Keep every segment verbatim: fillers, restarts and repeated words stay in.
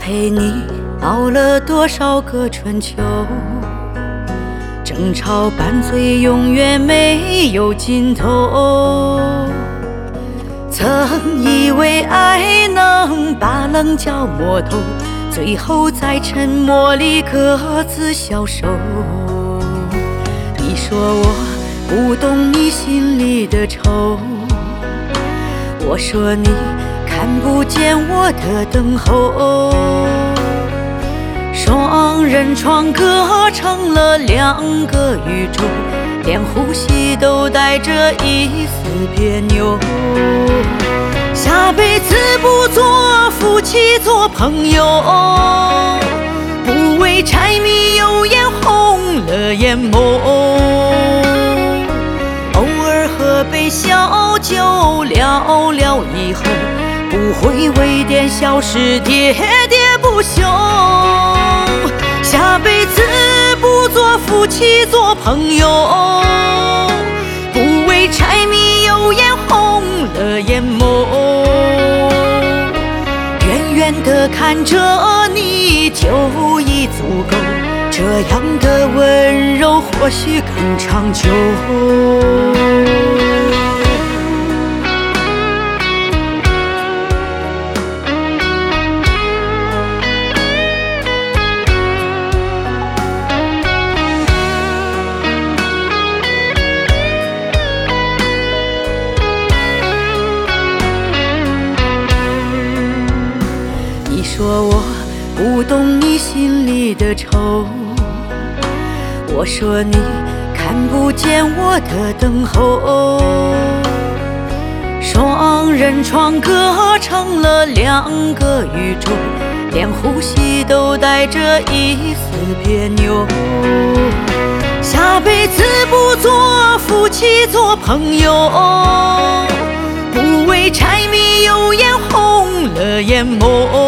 陪你熬了多少个春秋，争吵拌嘴永远没有尽头。曾以为爱能把棱角磨透，最后在沉默里各自消瘦。你说我不懂你心里的愁，我说你看不见我的等候。双人床隔成了两个宇宙，连呼吸都带着一丝别扭。下辈子不做夫妻做朋友，不为柴米油盐红了眼眸。偶尔喝杯小酒聊聊以后，不会为点小事喋喋不休。下辈子不做夫妻做朋友，不为柴米油盐红了眼眸。远远地看着你就已足够，这样的温柔或许更长久。你说我不懂你心里的愁，我说你看不见我的等候。双人床隔成了两个宇宙，连呼吸都带着一丝别扭。下辈子不做夫妻做朋友，不为柴米油盐红了眼眸。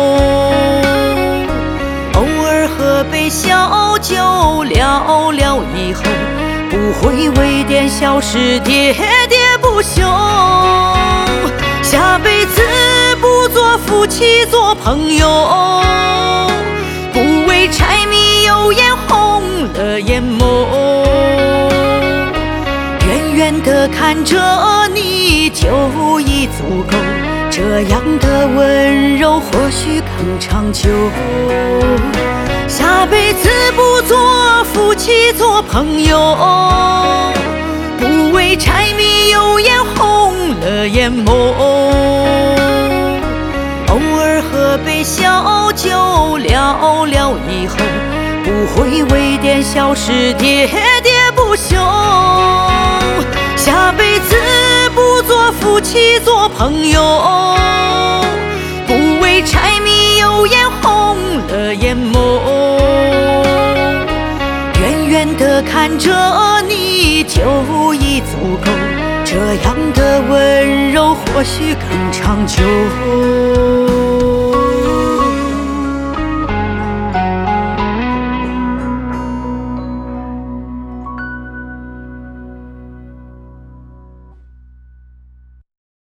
偶尔喝杯小酒聊聊以后，不会为点小事喋喋不休。下辈子不做夫妻做朋友，不为柴米油盐红了眼眸。远远地看着你就已足够，这样的温柔或许更长久。下辈子不做夫妻做朋友，不为柴米油盐红了眼眸。偶尔喝杯小酒聊聊以后，不会为点小事喋喋不休。下辈子不做夫妻做朋友，不为柴米油盐红了眼眸。远远地看着你就已足够，这样的温柔或许更长久。